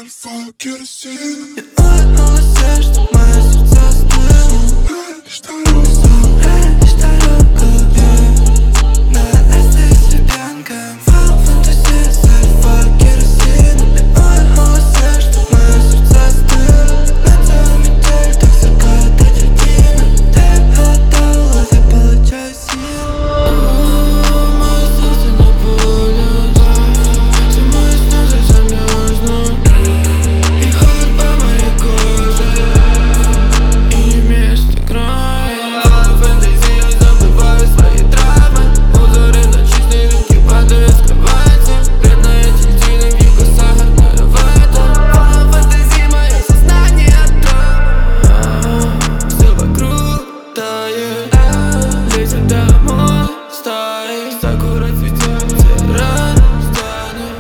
альфа керосин. И улыбнулась, что мое сердце стыло. Лишь дорога, Лишь дорога, да, остаюсь ребенком. Фантазия с альфа керосин. И улыбнулась, что мое сердце стыло. На целую неделю так сверкает трагедина. Ты голодала, я получаю силу. Мое сердце на поле, все мои слезы замерзнут. И холод по моей коже, и не вместе крови. Фэнтези, я забываю свои травмы. Узоры на чистой рынке падают с кровати. Бледная тильтина, вилка сахарная вата. Фэнтези, мое сознание тает. Все вокруг тает. Летят домой стаи. Сакура цветет, все расстанет.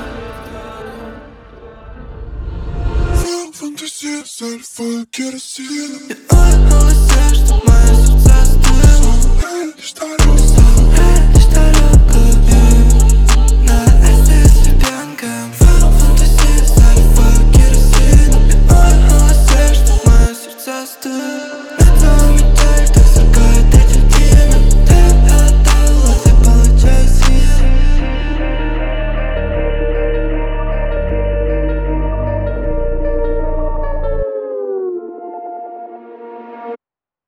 фантазия с альфа керосин. И улыбнулась, что мое сердце стыло. Лишь дорога,